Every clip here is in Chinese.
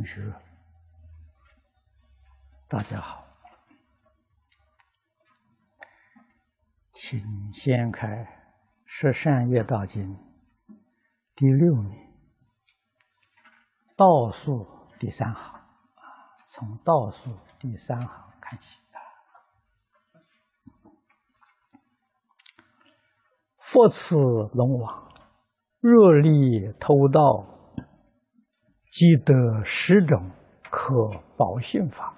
同学，大家好，请先开《十善业道经》第6面倒数第3行，从倒数第3行看起。复次龙王，若力偷盗，即得10种可保性法。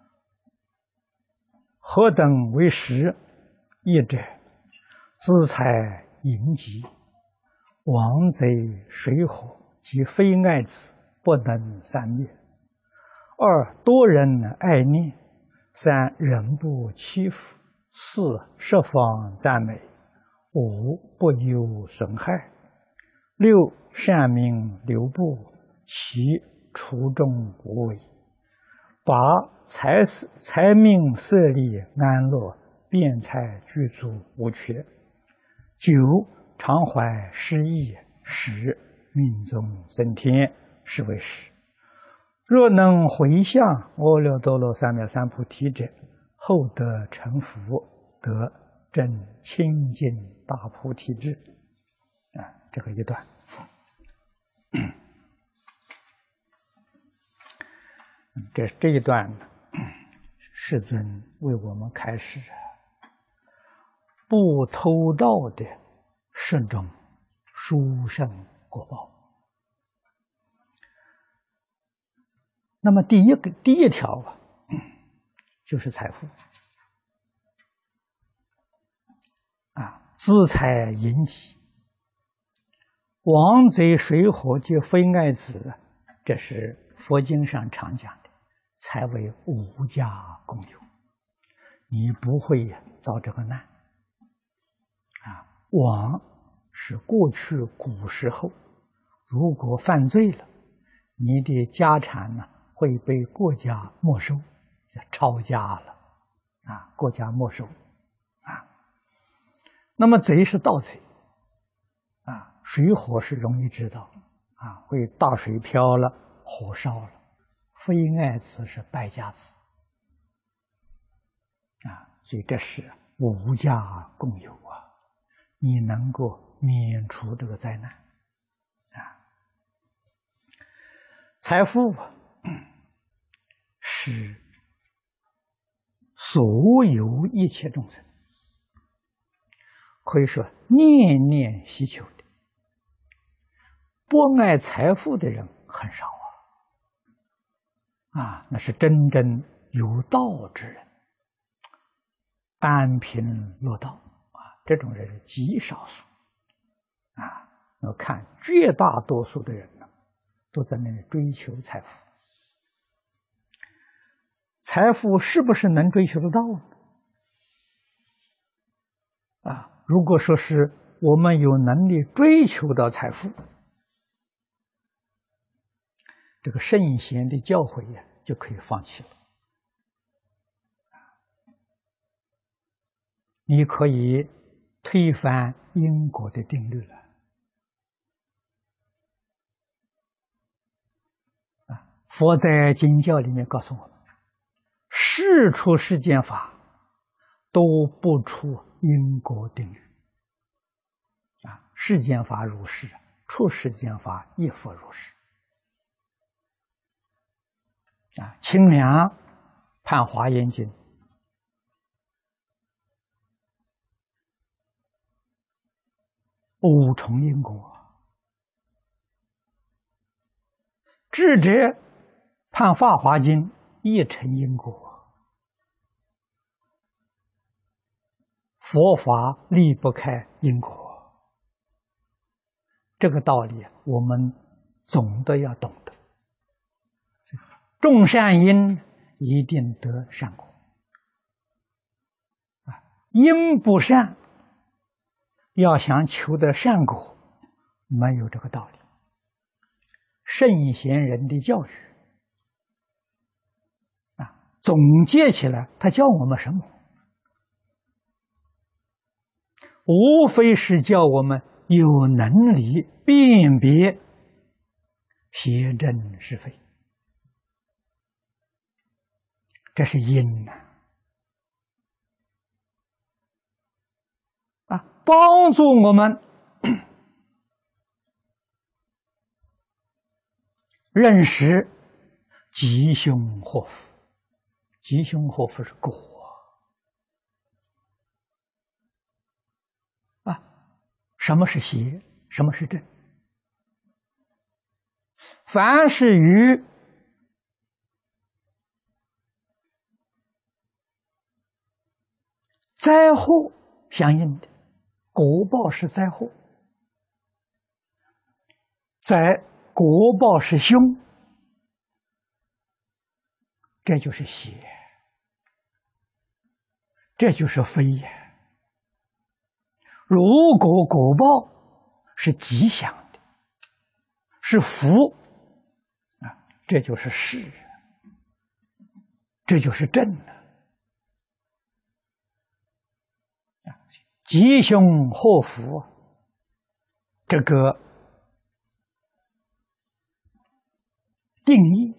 何等为10？一者，资财淫疾，王贼水火及非爱子不能三灭。2多人爱念。3人不欺负。4十方赞美。5不有损害。6善名流布。7除众无为。8财命色力安乐，辩才具足无缺。9常怀失意。10命中升天，是为10。若能回向阿耨多罗三藐三菩提者，后得成佛，得正清净大菩提智。这个一段。这一段呢，世尊为我们开示不偷盗的10种殊胜果报。那么第一条就是财富资财淫疾，王贼水火及非爱子，这是佛经上常讲的，才为无家共有，你不会遭这个难。王是过去古时候，如果犯罪了，你的家产呢会被国家没收，抄家了国家没收那么贼是盗贼水火是容易知道会大水漂了，火烧了。非爱子是败家子所以这是无家共有你能够免除这个灾难财富是所有一切众生可以说念念希求的。不爱财富的人很少那是真正有道之人，安贫乐道这种人是极少数要看绝大多数的人呢，都在那里追求财富。财富是不是能追求得到呢？如果说是我们有能力追求到财富，这个圣贤的教诲就可以放弃了。你可以推翻因果的定律了。佛在经教里面告诉我们，事出世间法都不出因果定律世间法如是，出世间法亦复如是。清凉判华严经5重因果，智者判法华经1重因果。佛法离不开因果，这个道理我们总的要懂得。种善因一定得善果因不善要想求得善果，没有这个道理。圣贤人的教育总结起来，他教我们什么？无非是叫我们有能力辨别邪正是非这是因呐。帮助我们认识吉凶祸福。吉凶祸福是果啊。什么是邪？什么是正？凡是与灾祸相应的，果报是灾祸，果报是凶，这就是邪，这就是非也。如果果报是吉祥的，是福啊，这就是是，这就是正的。吉凶祸福，这个定义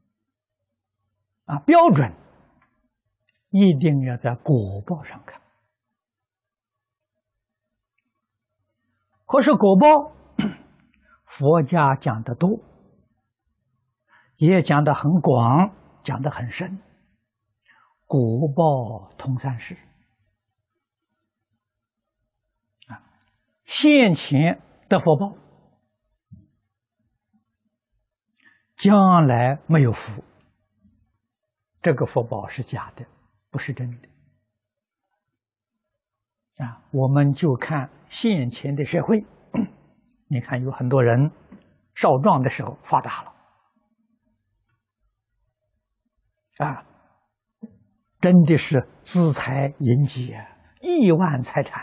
标准一定要在果报上看。可是果报，佛家讲得多，也讲得很广，讲得很深。果报通三世现前得福报，将来没有福，这个福报是假的，不是真的。我们就看现前的社会，你看有很多人少壮的时候发达了，真的是资财银集亿万财产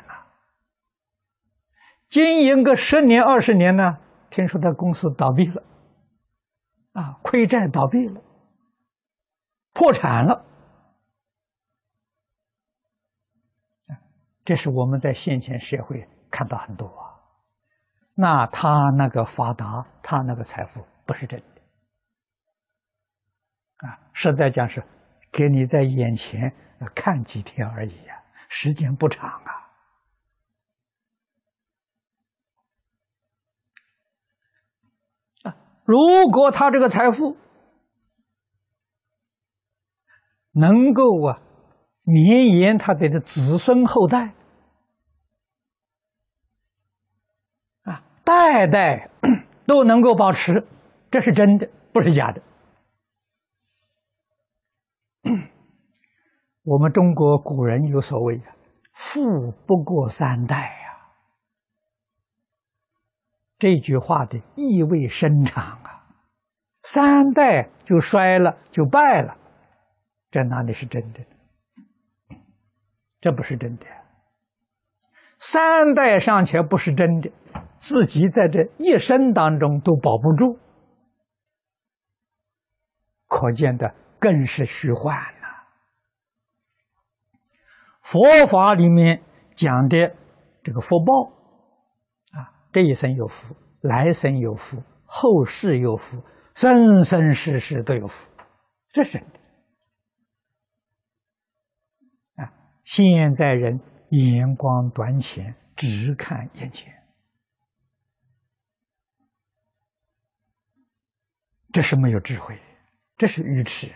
经营个10年20年呢，听说他公司倒闭了，亏债倒闭了，破产了。这是我们在现前社会看到很多那他那个发达，他那个财富不是真的实在讲是给你在眼前看几天而已时间不长如果他这个财富能够绵延他的子孙后代代代都能够保持，这是真的，不是假的。我们中国古人有所谓富不过3代这句话的意味深长3代就衰了，就败了，这哪里是真的？这不是真的。3代尚且不是真的，自己在这一生当中都保不住，可见的更是虚幻佛法里面讲的这个福报这一生有福，来生有福，后世有福，生生世世都有福，这是真的现在人眼光短浅，只看眼前，这是没有智慧，这是愚痴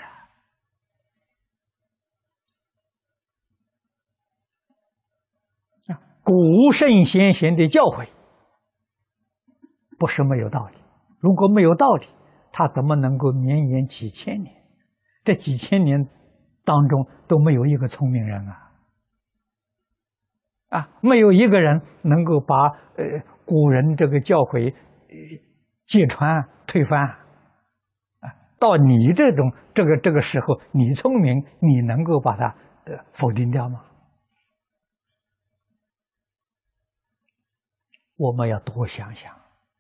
古圣先贤的教诲不是没有道理，如果没有道理，他怎么能够绵延几千年？这几千年当中都没有一个聪明人没有一个人能够把古人这个教诲揭穿推翻到你这个时候，你聪明，你能够把它否定掉吗？我们要多想想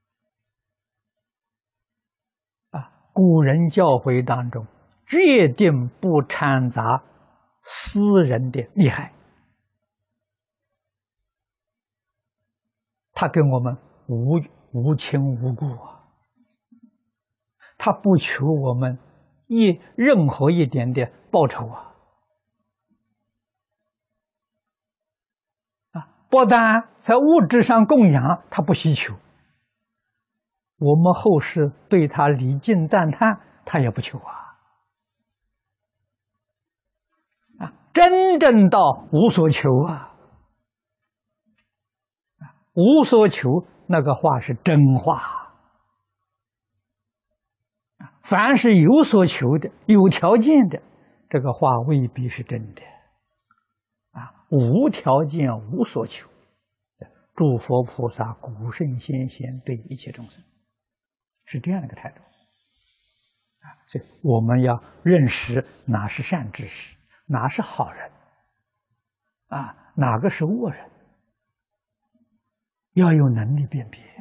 古人教诲当中决定不掺杂私人的利害，他跟我们无亲无故他不求我们任何一点的报酬啊！不但在物质上供养，他不希求。我们后世对他礼敬赞叹，他也不求真正到无所求啊！无所求，那个话是真话。凡是有所求的、有条件的，这个话未必是真的。无条件、无所求，诸佛菩萨、古圣先贤对一切众生是这样的一个态度。所以我们要认识哪是善知识，哪是好人，哪个是恶人，要有能力辨别。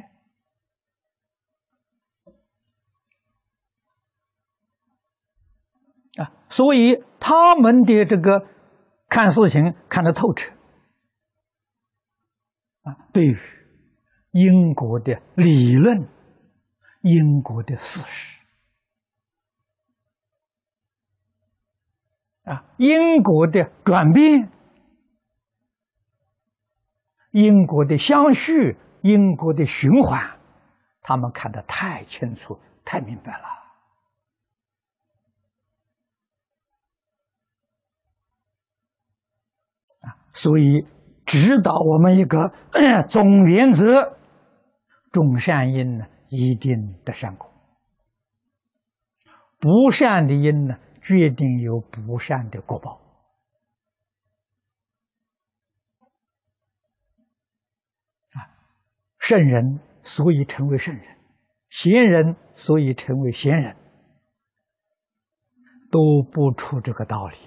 所以他们的这个看事情看得透彻，对于因果的理论、因果的事实，因果的转变、因果的相续、因果的循环，他们看得太清楚、太明白了。所以指导我们一个总原则：种善因呢，一定得善果；不善的因呢，决定有不善的果报。圣人所以成为圣人，贤人所以成为贤人，都不出这个道理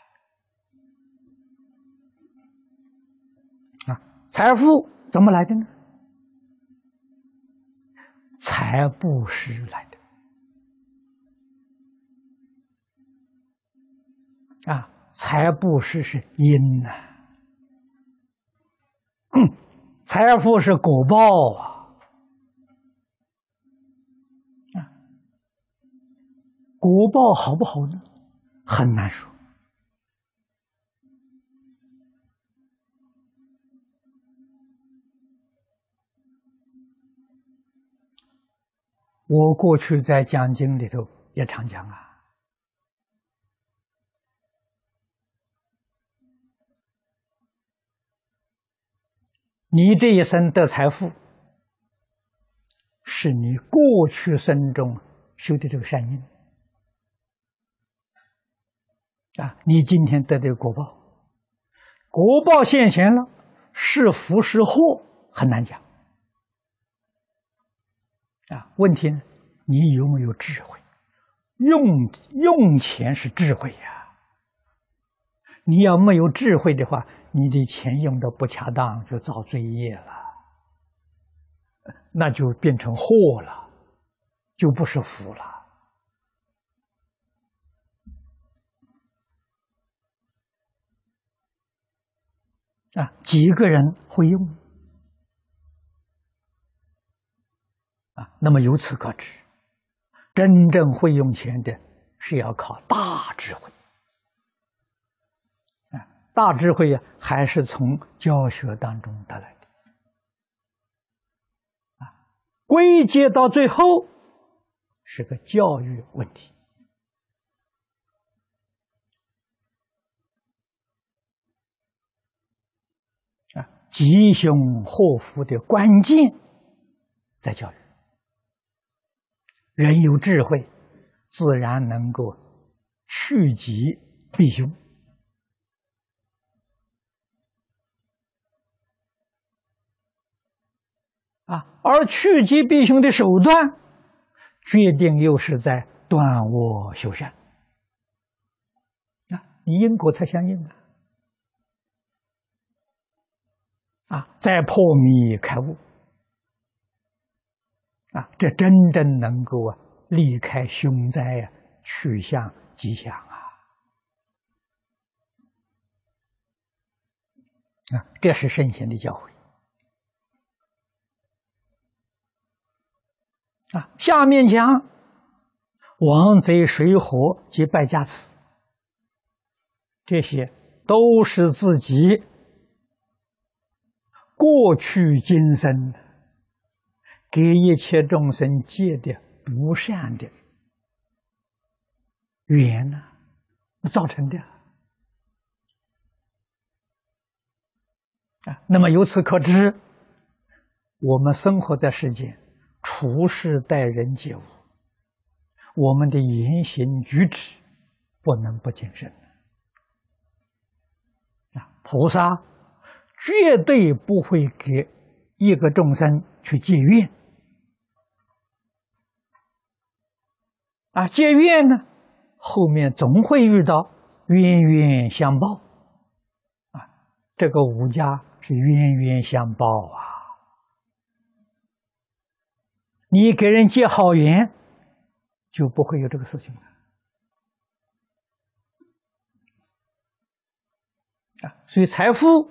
财富怎么来的呢？财布施来的。财布施是因财富是果报果报好不好呢？很难说。我过去在讲经里头也常讲你这一生得财富，是你过去生中修的这个善因你今天得的果报，果报现前了，是福是祸很难讲问题呢，你有没有智慧？用钱是智慧你要没有智慧的话，你的钱用的不恰当，就造罪业了，那就变成祸了，就不是福了。几个人会用那么由此可知，真正会用钱的是要靠大智慧大智慧还是从教学当中得来的归结到最后是个教育问题吉凶祸福的关键在教育。人有智慧，自然能够趋吉避凶而趋吉避凶的手段，决定又是在断恶修善你因果才相应再破迷开悟这真正能够离开凶灾趋向吉祥这是圣贤的教诲下面讲王贼水火及败家子，这些都是自己过去今生给一切众生结的不善的缘呢，造成的。那么由此可知，我们生活在世间，处事待人接物，我们的言行举止不能不谨慎。菩萨绝对不会给一个众生去结怨。结怨呢，后面总会遇到冤冤相报。这个五家是冤冤相报啊！你给人结好缘，就不会有这个事情了。所以财富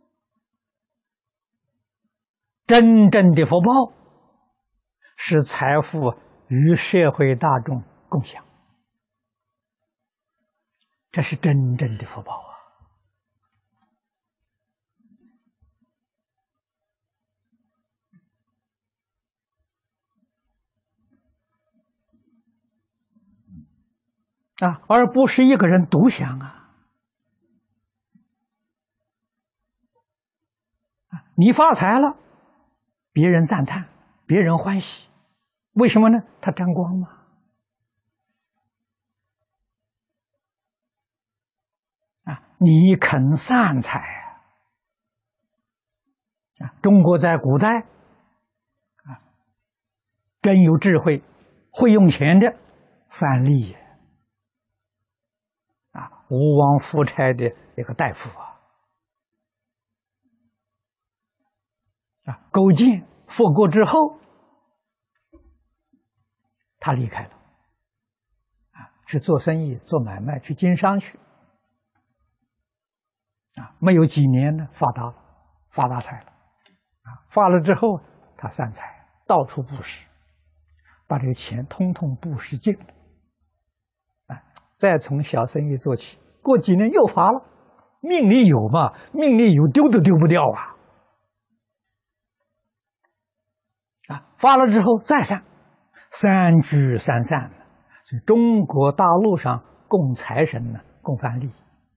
真正的福报，是财富与社会大众共享，这是真正的福报而不是一个人独享你发财了，别人赞叹，别人欢喜，为什么呢？他沾光嘛。你肯散财中国在古代真有智慧、会用钱的范蠡吴王夫差的一个大夫勾践复国之后，他离开了去做生意、做买卖、去经商去没有几年呢，发达了，发大财了发了之后，他散财，到处布施，把这个钱通通布施尽了再从小生意做起，过几年又发了，命里有嘛，命里有，丢都丢不掉发了之后再散，三聚三散。所以中国大陆上供财神呢，供范蠡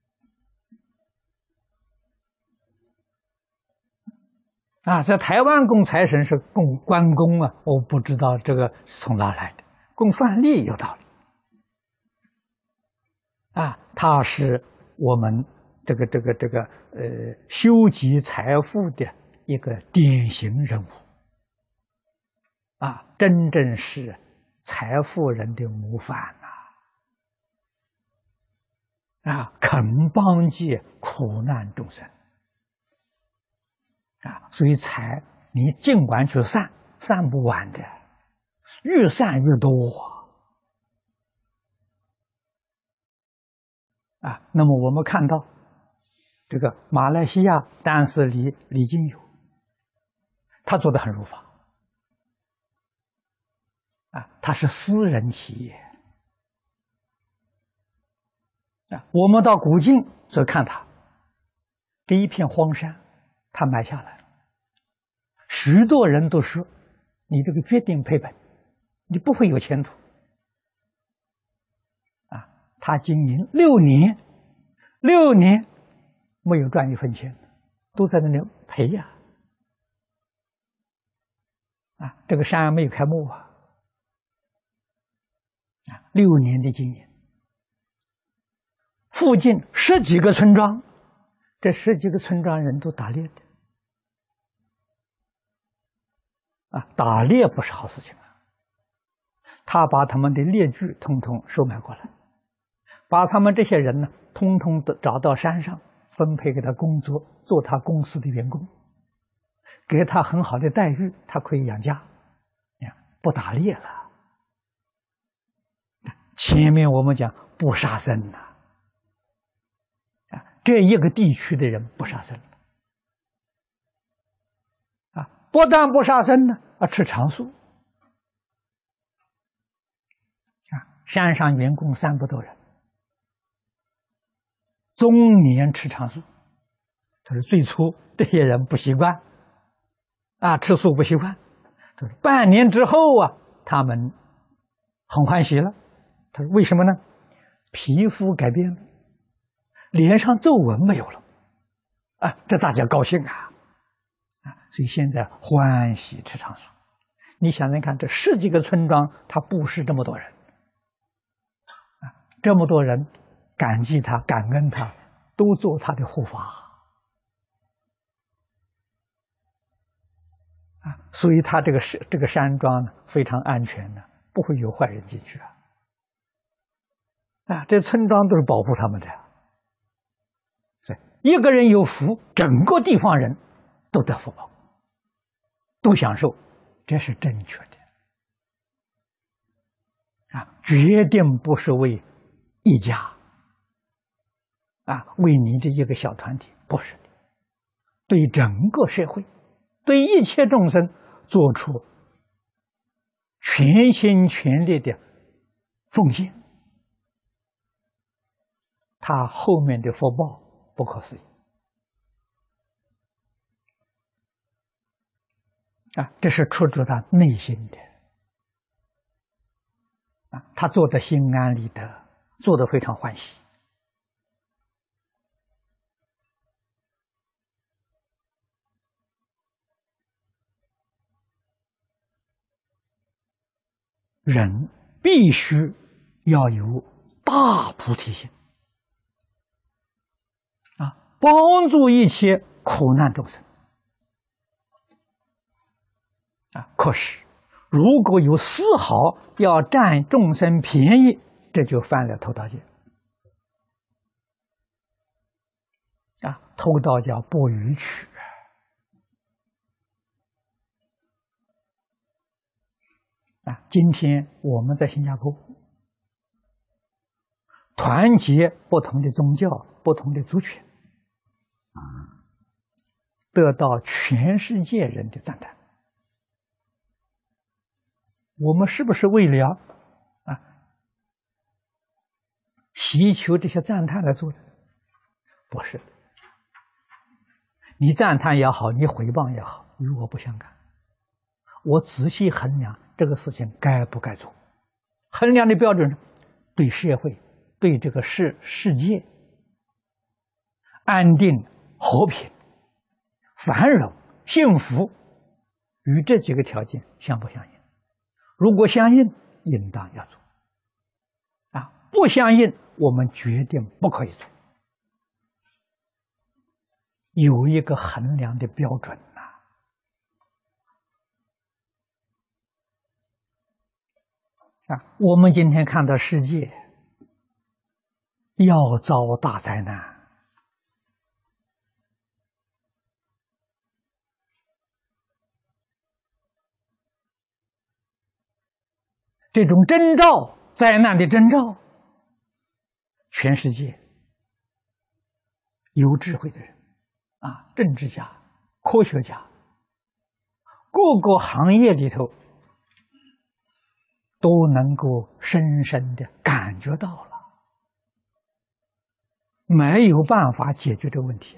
在台湾供财神是供关公我不知道这个是从哪来的，供范蠡有道理他是我们这个修集财富的一个典型人物真正是财富人的模范肯帮济苦难众生所以财你尽管去散，散不完的，越散越多那么我们看到这个马来西亚丹斯里李金友，他做得很如法他是私人企业我们到古晋则看他这一片荒山，他买下来了，许多人都说你这个决定赔本，你不会有前途他经营6年，6年没有赚一分钱，都在那里赔这个山没有开幕6年的经营，附近10几个村庄，这10几个村庄人都打猎的打猎不是好事情他把他们的猎具通通收买过来，把他们这些人呢，通通的找到山上，分配给他工作，做他公司的员工，给他很好的待遇，他可以养家，不打猎了。前面我们讲不杀生这一个地区的人不杀生不但不杀生呢，吃长素山上员工300多人，终年吃长素。他说最初这些人不习惯，吃素不习惯。他说半年之后他们很欢喜了。他说为什么呢？皮肤改变了，脸上皱纹没有了，这大家高兴所以现在欢喜吃长素。你想想看，这10几个村庄，他布施这么多人，这么多人感激他、感恩他，都做他的护法所以他这个山庄呢非常安全的，不会有坏人进去这村庄都是保护他们的所以一个人有福，整个地方人都得福报，都享受，这是正确的决定不是为一家为你这一个小团体，不是的，对整个社会，对一切众生做出全心全力的奉献，他后面的福报不可思议这是出自他内心的他做得心安理得，做得非常欢喜。人必须要有大菩提心帮助一切苦难众生可是如果有丝毫要占众生便宜，这就犯了偷盗戒偷盗叫不逾矩今天我们在新加坡团结不同的宗教、不同的族群得到全世界人的赞叹。我们是不是为了祈求这些赞叹来做的？不是。你赞叹也好，你毁谤也好，与我不相干。我仔细衡量这个事情该不该做，衡量的标准对社会、对这个世界安定、和平、繁荣、幸福，与这几个条件相不相应？如果相应，应当要做不相应，我们决定不可以做。有一个衡量的标准我们今天看到世界要遭大灾难，这种征兆，灾难的征兆，全世界有智慧的人政治家、科学家，各个行业里头都能够深深的感觉到了，没有办法解决这个问题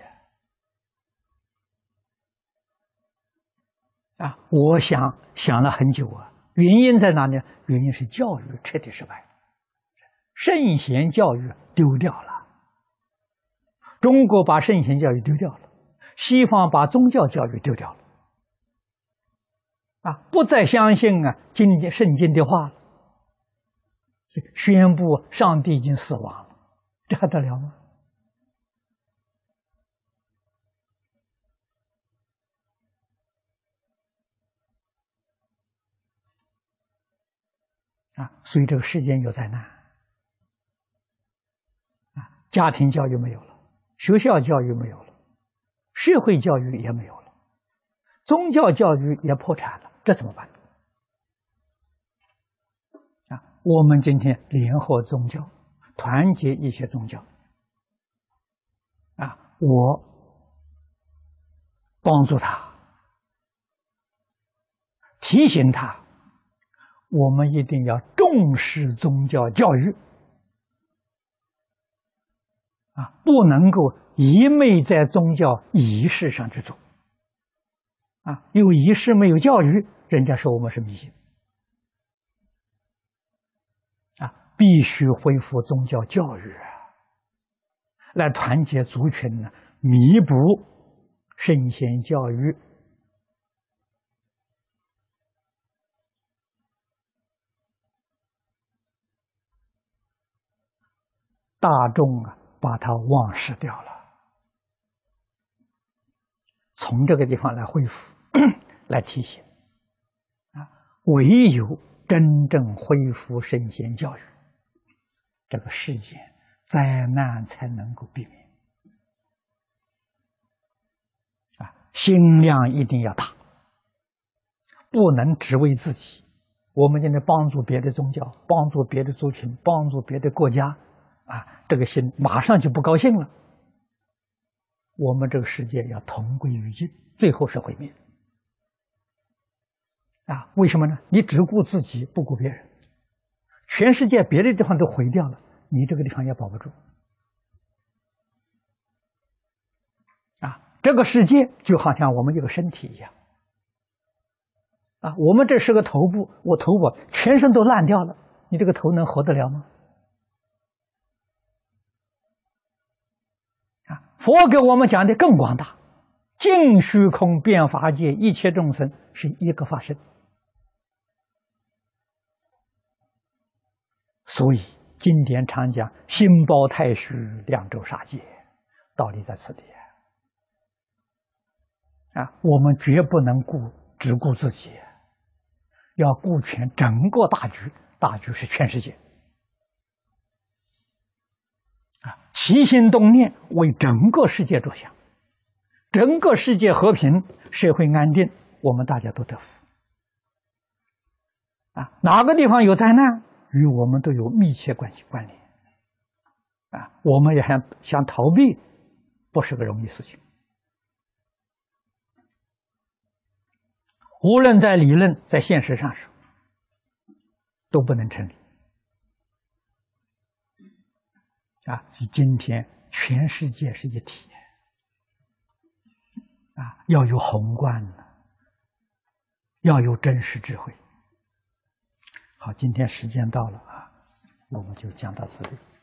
我想了很久原因在哪里？原因是教育彻底失败，圣贤教育丢掉了。中国把圣贤教育丢掉了，西方把宗教教育丢掉了不再相信圣经的话了，所以宣布上帝已经死亡了，这还得了吗？所以这个世间有灾难家庭教育没有了，学校教育没有了，社会教育也没有了，宗教教育也破产了，这怎么办我们今天联合宗教，团结一些宗教我帮助他，提醒他， 我们一定要重视宗教教育啊，不能够一昧在宗教仪式上去做啊，有仪式没有教育，人家说我们是迷信啊，必须恢复宗教教育啊，来团结族群呢，弥补圣贤教育大众啊，把它忘失掉了。从这个地方来恢复，来提醒啊，唯有真正恢复圣贤教育，这个世界灾难才能够避免啊！心量一定要大，不能只为自己。我们今天帮助别的宗教，帮助别的族群，帮助别的国家啊，这个心马上就不高兴了。我们这个世界要同归于尽，最后是毁灭啊！为什么呢？你只顾自己，不顾别人，全世界别的地方都毁掉了，你这个地方也保不住啊！这个世界就好像我们这个身体一样啊，我们这是个头部，我头部全身都烂掉了，你这个头能活得了吗？佛给我们讲的更广大，尽虚空遍法界，一切众生是一个法身。所以经典常讲心包太虚，两周杀戒，道理在此地啊！我们绝不能只顾自己，要顾全整个大局，大局是全世界啊！起心动念为整个世界着想，整个世界和平，社会安定，我们大家都得福啊！哪个地方有灾难，与我们都有密切关联啊！我们也想逃避，不是个容易事情。无论在理论，在现实上说，都不能成立啊！今天全世界是一体啊，要有宏观的，要有真实智慧。好，今天时间到了啊，我们就讲到这里。